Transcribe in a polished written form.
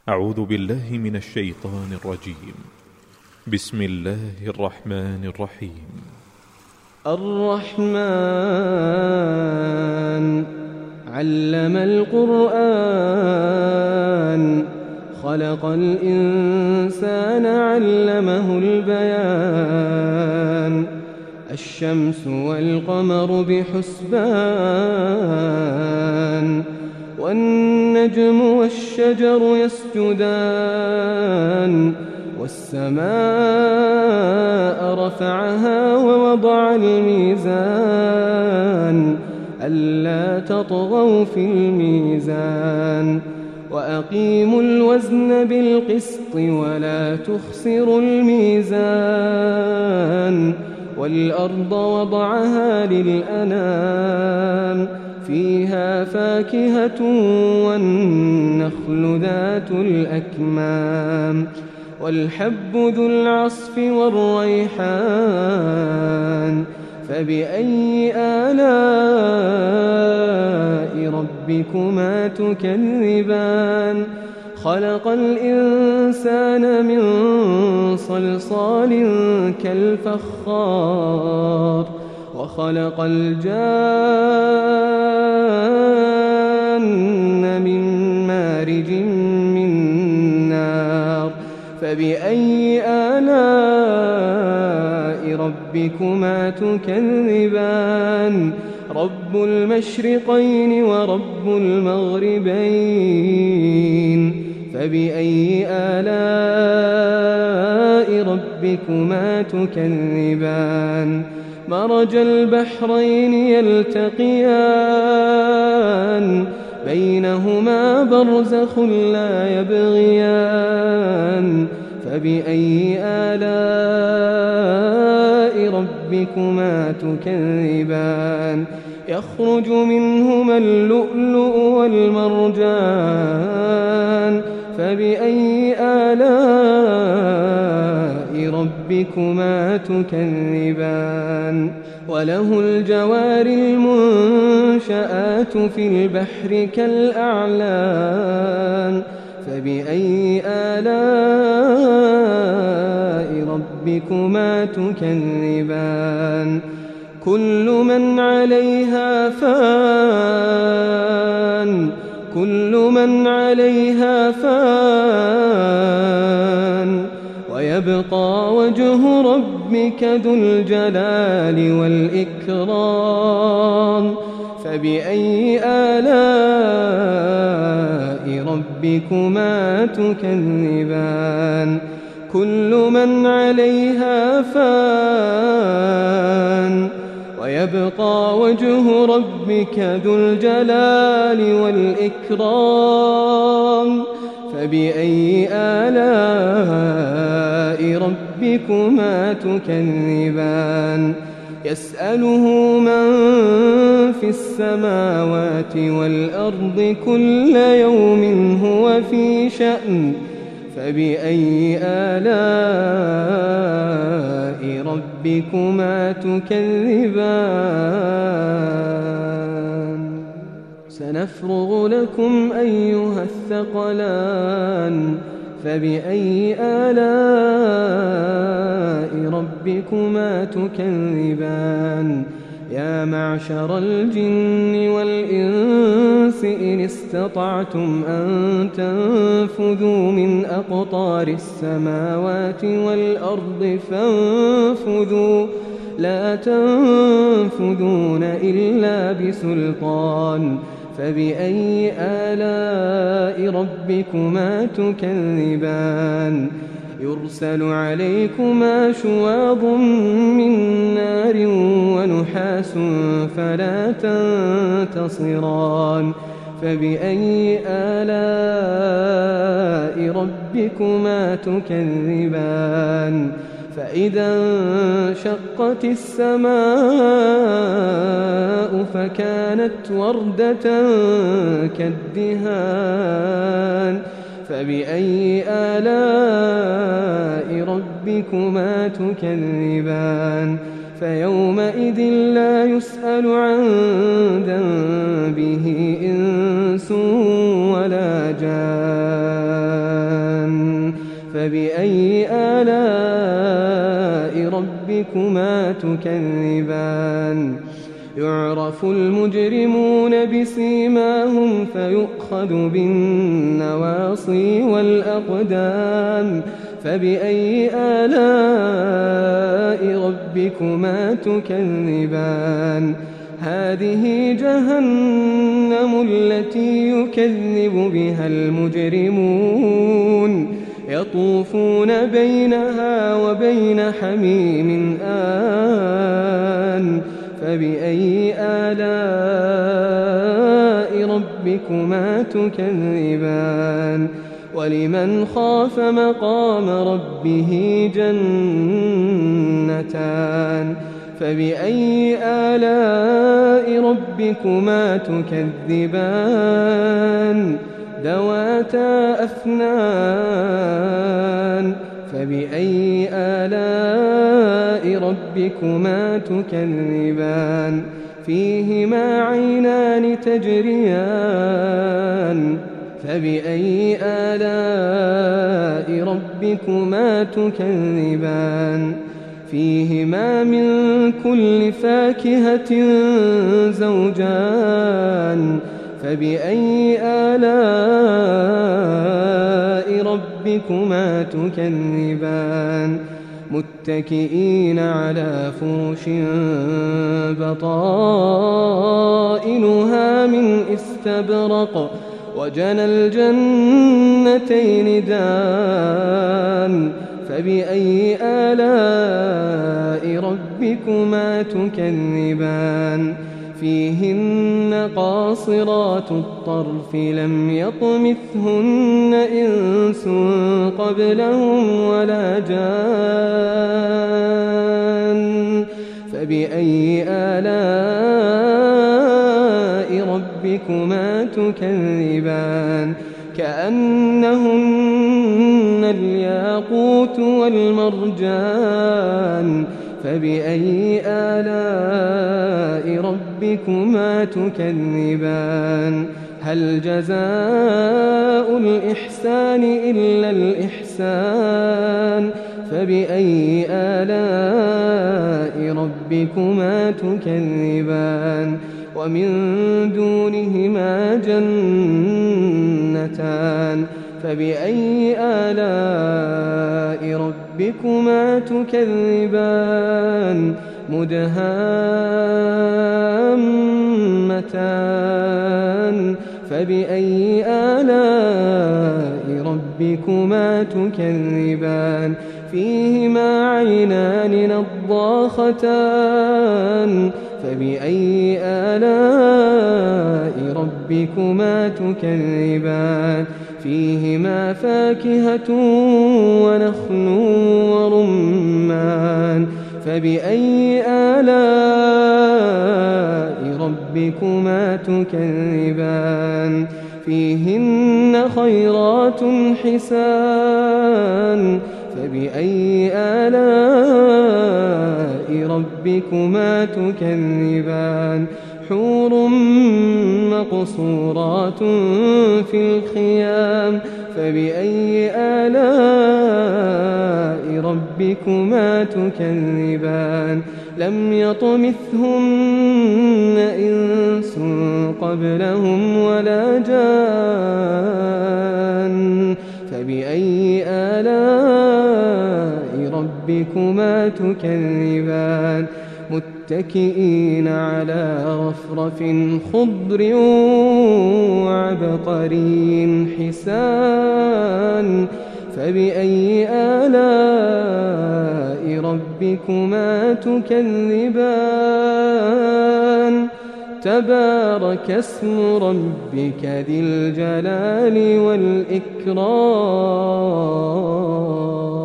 أعوذ بالله من الشيطان الرجيم. بسم الله الرحمن الرحيم. الرحمن علم القرآن خلق الإنسان علمه البيان الشمس والقمر بحسبان والنجم والشجر يسجدان والسماء رفعها ووضع الميزان ألا تطغوا في الميزان وأقيموا الوزن بالقسط ولا تخسروا الميزان والأرض وضعها للأنام فيها فاكهة والنخل ذات الأكمام والحب ذو العصف والريحان فبأي آلاء ربكما تكذبان خلق الإنسان من صلصال كالفخار وخلق الجان من مارج من نار فبأي آلاء ربكما تكذبان رب المشرقين ورب المغربين فبأي آلاء ربكما تكذبان مرج البحرين يلتقيان بينهما برزخ لا يبغيان فبأي آلاء ربكما تكذبان يخرج منهما اللؤلؤ والمرجان فبأي آلاء ربكما تكذبان وله الجوار المنشآت في البحر كالأعلام فبأي آلاء ربكما تكذبان كل من عليها فان ويبقى وجه ربك ذو الجلال والإكرام فبأي آلاء ربكما تكذبان كل من عليها فان ويبقى وجه ربك ذو الجلال والإكرام فبأي آلاء ربكما تكذبان يسأله من في السماوات والأرض كل يوم هو في شأن فبأي آلاء ربكما تكذبان سنفرغ لكم أيها الثقلان فبأي آلاء ربكما تكذبان يا معشر الجن والإنس إن استطعتم أن تنفذوا من أقطار السماوات والأرض فانفذوا لا تنفذون إلا بسلطان فبأي آلاء ربكما تكذبان يرسل عليكما شواظ من نار ونحاس فلا تنتصران فبأي آلاء ربكما تكذبان فإذا انشقت السماء فكانت وردة كالدهان فبأي آلاء ربكما تكذبان فيومئذ لا يسأل عن ذنبه إنس ولا جان فبأي آلاء ربكما تكذبان يعرف المجرمون بسيماهم فيؤخذ بالنواصي والأقدام فبأي آلاء ربكما تكذبان هذه جهنم التي يكذب بها المجرمون يطوفون بينها وبين حميم آن فبأي آلاء ربكما تكذبان ولمن خاف مقام ربه جنتان فبأي آلاء ربكما تكذبان ذواتا أفنان فبأي آلاء ربكما تكذبان فيهما عينان تجريان فبأي آلاء ربكما تكذبان فيهما من كل فاكهة زوجان فبأي آلاء ربكما تكذبان متكئين على فرش بطائنها من استبرق وجنى الجنتين دان فبأي آلاء ربكما تكذبان فيهن قاصرات الطرف لم يطمثهن إنس قبلهم ولا جان فبأي آلاء ربكما تكذبان كأنهن الياقوت والمرجان فبأي آلاء ربكما تكذبان هل جزاء الإحسان إلا الإحسان فبأي آلاء ربكما تكذبان ومن دونهما جنتان فبأي آلاء ربكما تكذبان مدهامتان فبأي آلاء ربكما تكذبان فيهما عينان نضاختان فبأي آلاء ربكما تكذبان فيهما فاكهة ونخل ورمان فبأي آلاء ربكما تكذبان فيهن خيرات حسان فبأي آلاء ربكما تكذبان حور مقصورات في الخيام فبأي آلاء ربكما تكذبان لم يطمثهن إنس قبلهم ولا جان فبأي آلاء ربكما تكذبان متكئين على رفرف خضر وعبقري حسان فبأي آلاء ربكما تكذبان تبارك اسم ربك ذي الجلال والإكرام